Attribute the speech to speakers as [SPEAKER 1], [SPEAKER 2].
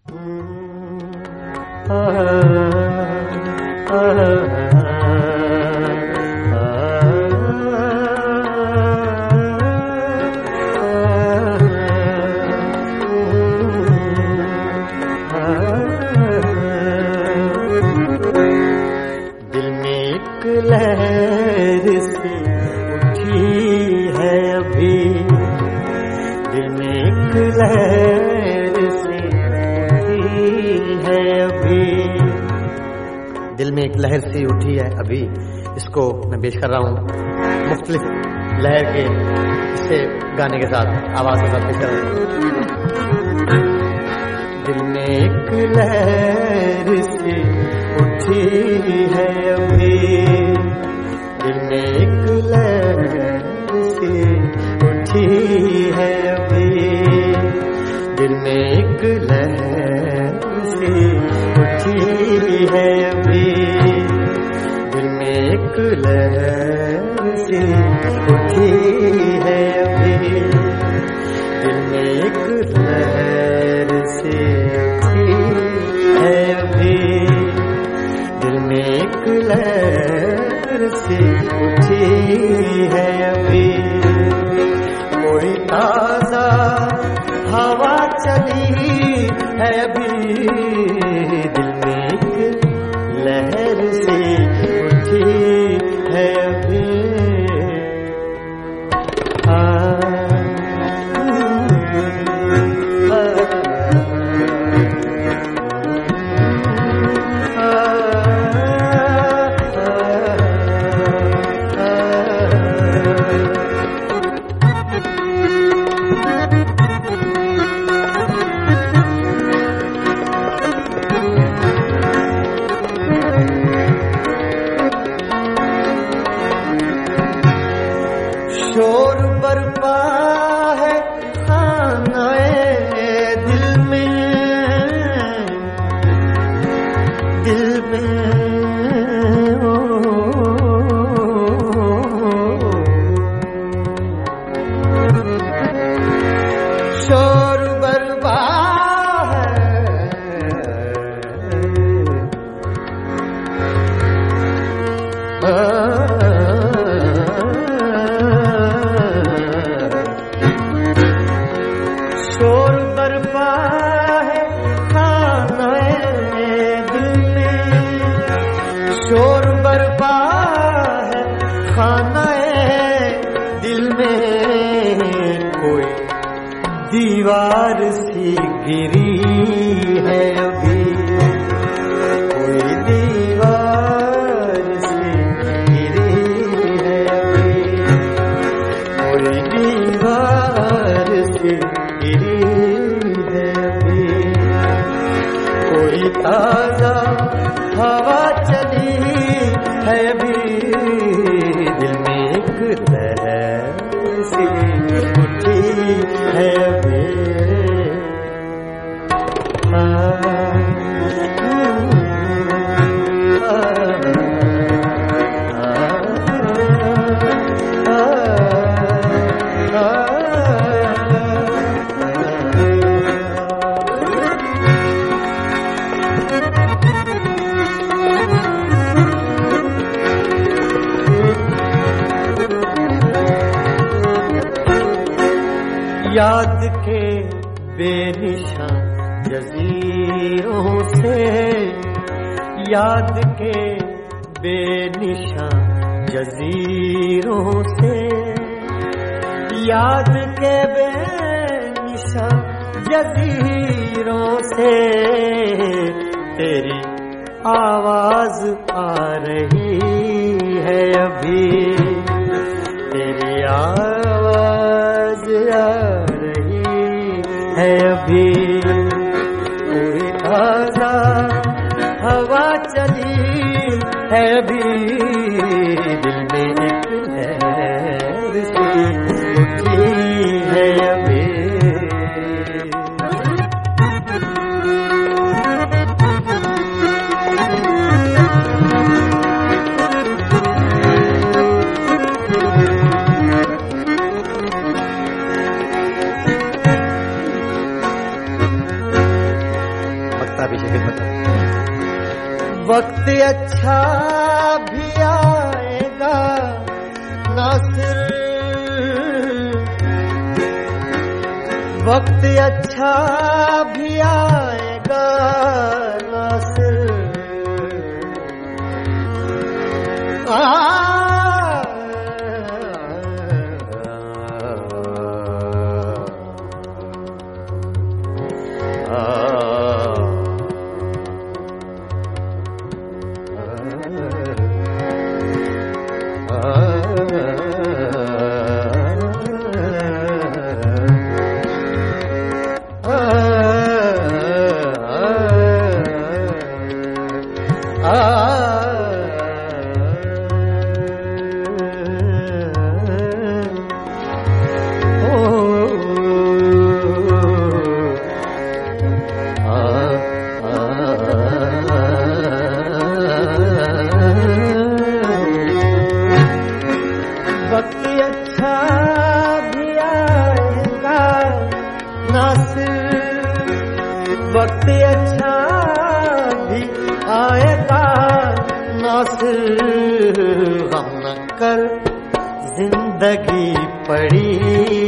[SPEAKER 1] दिल में एक लहर सी उठी है अभी, दिल में एक लहर सी उठी है अभी, दिल में एक लहर सी उठी है अभी। इसको मैं पेश कर रहा हूँ मुख्तलिफ लहर के इससे गाने के साथ, आवाज के साथ पेश कर रहा हूँ। दिल में एक लहर सी उठी है अभी, दिल में एक लहर सी उठी है अभी, दिल में एक लहर सी उठी है अभी, दिल में एक लहर सी उठी है अभी, दिल में एक लहर सी उठी है अभी, दिल में एक लहर सी उठी है अभी। कोई ताजा हवा चली है अभी, दिल में एक लहर सी उठी है अभी। शोर बरपा है खानाए दिल में, दिल में शोर बरपा शोर बरपा है खानाए दिल में, शोर बरपा है खानाए दिल में। कोई दीवार सी गिरी है अभी, कोई दीवार सी गिरी है अभी, कोई दीवार सी गिरी है अभी। कोई ताजा हवा चली है अभी, दिल में एक लहर सी उठी है अभी। याद के बेनिशान जजीरों से, याद के बेनिशान जजीरों से, याद के बेनिशान जजीरों से तेरी आवाज आ रही है अभी, तेरी आवाज आ है अभी। कोई ताजा हवा चली है अभी, दिल में एक लहर सी उठी है अभी।
[SPEAKER 2] लगता पीछे खिदमत में।
[SPEAKER 1] वक्त अच्छा भी आएगा नासिर, वक्त अच्छा भी आएगा नासिर, वक्त अच्छा भी आएगा नासिर, गम न कर जिंदगी पड़ी